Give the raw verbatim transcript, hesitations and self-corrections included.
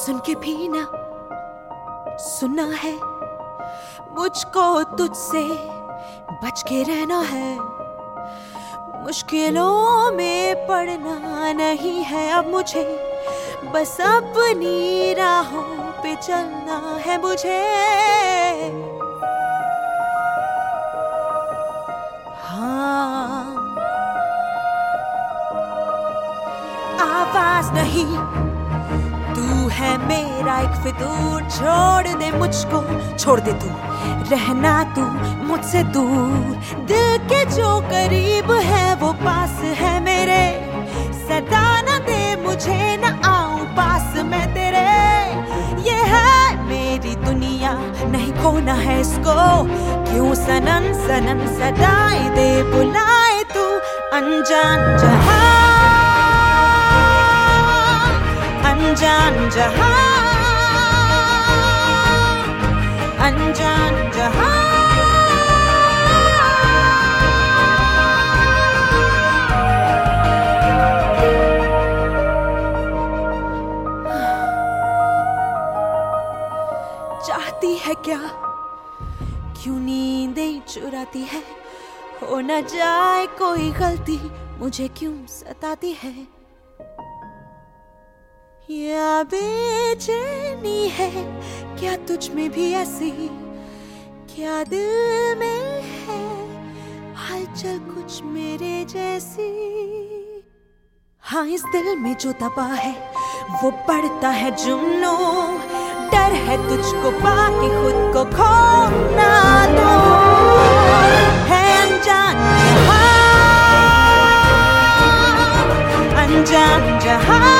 सुन के भी ना सुनना है, मुझको तुझसे बच के रहना है। मुश्किलों में पड़ना नहीं है अब मुझे, बस अपनी राहों पे चलना है मुझे। हाँ, आवाज नहीं, तू है मेरा एक फितूर। छोड़ दे मुझको, छोड़ दे तू, रहना तू मुझसे दूर। दिल के जो करीब है वो पास है मेरे, सदा न दे मुझे न आऊं पास मैं तेरे। ये है मेरी दुनिया, नहीं खोना है इसको। क्यों सनन सनन सदाए दे बुलाए तू अनजान जहां, अनजान जहां, अनजान जहां। चाहती है क्या, क्यों नींदें चुराती है। हो न जाए कोई गलती, मुझे क्यों सताती है। या बेचैनी है क्या तुझ में भी ऐसी, क्या दिल में है हलचल कुछ मेरे जैसी। हाँ, इस दिल में जो दबा है वो बढ़ता है जुनूं। डर है तुझको पाके खुद को खोना दो। है अनजान जहां, अनजान जहां,